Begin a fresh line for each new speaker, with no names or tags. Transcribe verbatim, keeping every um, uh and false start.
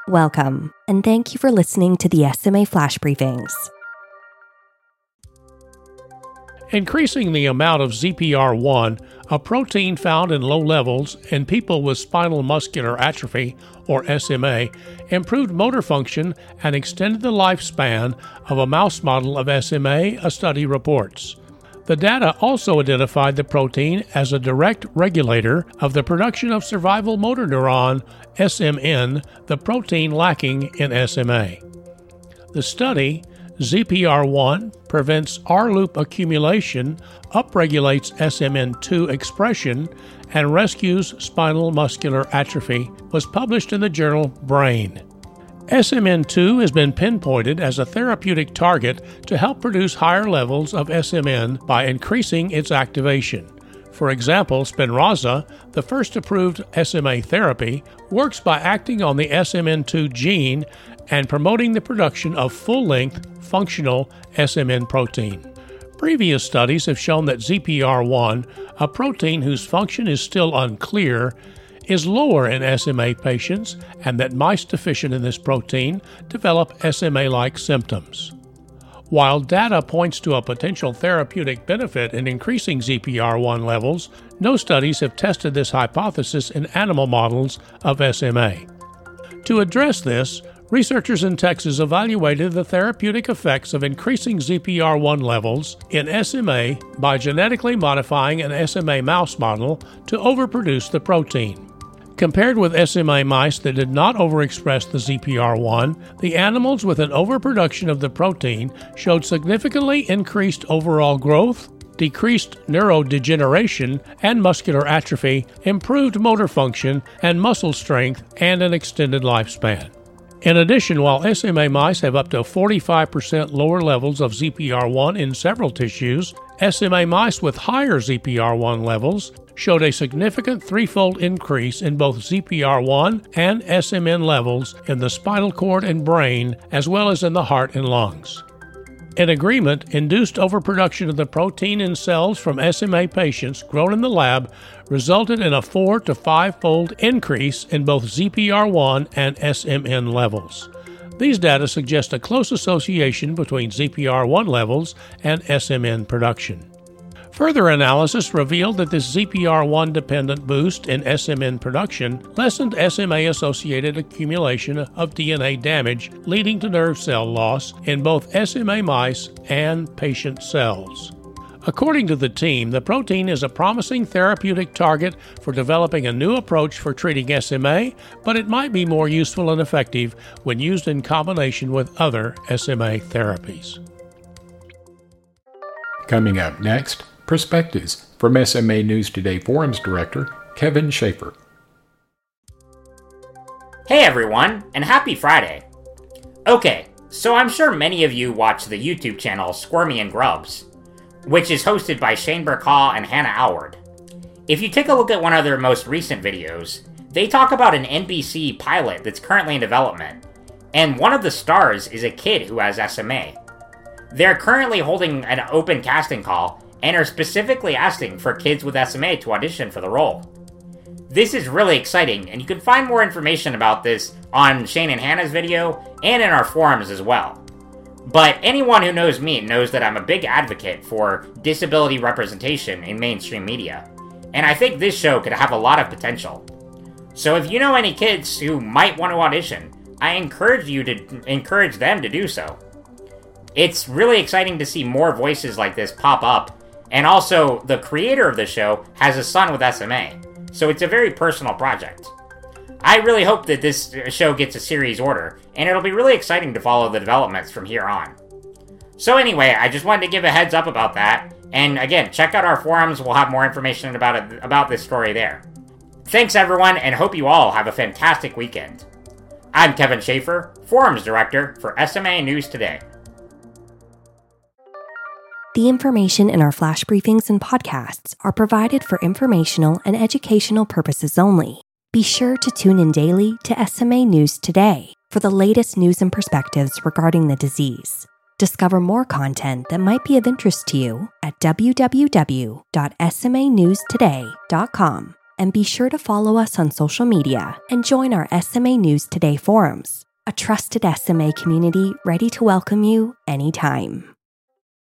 Welcome, and thank you for listening to the S M A Flash Briefings.
Increasing the amount of Z P R one, a protein found in low levels in people with spinal muscular atrophy, or S M A, improved motor function and extended the lifespan of a mouse model of S M A, a study reports. The data also identified the protein as a direct regulator of the production of survival motor neuron, S M N, the protein lacking in S M A. The study, Z P R one, prevents R-loop accumulation, upregulates S M N two expression, and rescues spinal muscular atrophy, was published in the journal Brain. S M N two has been pinpointed as a therapeutic target to help produce higher levels of S M N by increasing its activation. For example, Spinraza, the first approved S M A therapy, works by acting on the S M N two gene and promoting the production of full-length, functional S M N protein. Previous studies have shown that Z P R one, a protein whose function is still unclear, is lower in S M A patients, and that mice deficient in this protein develop S M A-like symptoms. While data points to a potential therapeutic benefit in increasing Z P R one levels, no studies have tested this hypothesis in animal models of S M A. To address this, researchers in Texas evaluated the therapeutic effects of increasing Z P R one levels in S M A by genetically modifying an S M A mouse model to overproduce the protein. Compared with S M A mice that did not overexpress the Z P R one, the animals with an overproduction of the protein showed significantly increased overall growth, decreased neurodegeneration and muscular atrophy, improved motor function and muscle strength, and an extended lifespan. In addition, while S M A mice have up to forty-five percent lower levels of Z P R one in several tissues, S M A mice with higher Z P R one levels showed a significant threefold increase in both Z P R one and S M N levels in the spinal cord and brain, as well as in the heart and lungs. In agreement, induced overproduction of the protein in cells from S M A patients grown in the lab resulted in a four to five-fold increase in both Z P R one and S M N levels. These data suggest a close association between Z P R one levels and S M N production. Further analysis revealed that this Z P R one dependent boost in S M N production lessened S M A-associated accumulation of D N A damage, leading to nerve cell loss in both S M A mice and patient cells. According to the team, the protein is a promising therapeutic target for developing a new approach for treating S M A, but it might be more useful and effective when used in combination with other S M A therapies.
Coming up next, Perspectives from S M A News Today Forums Director Kevin Schaefer.
Hey everyone, and happy Friday! Okay, so I'm sure many of you watch the YouTube channel Squirmy and Grubs, which is hosted by Shane Burkaw and Hannah Alward. If you take a look at one of their most recent videos, they talk about an N B C pilot that's currently in development, and one of the stars is a kid who has S M A. They're currently holding an open casting call and are specifically asking for kids with S M A to audition for the role. This is really exciting, and you can find more information about this on Shane and Hannah's video and in our forums as well. But anyone who knows me knows that I'm a big advocate for disability representation in mainstream media, and I think this show could have a lot of potential. So if you know any kids who might want to audition, I encourage you to encourage them to do so. It's really exciting to see more voices like this pop up. And also, the creator of the show has a son with S M A, so it's a very personal project. I really hope that this show gets a series order, and it'll be really exciting to follow the developments from here on. So anyway, I just wanted to give a heads up about that, and again, check out our forums, we'll have more information about it, about this story there. Thanks everyone, and hope you all have a fantastic weekend. I'm Kevin Schaefer, Forums Director for S M A News Today.
The information in our flash briefings and podcasts are provided for informational and educational purposes only. Be sure to tune in daily to S M A News Today for the latest news and perspectives regarding the disease. Discover more content that might be of interest to you at w w w dot s m a news today dot com. And be sure to follow us on social media and join our S M A News Today forums, a trusted S M A community ready to welcome you anytime.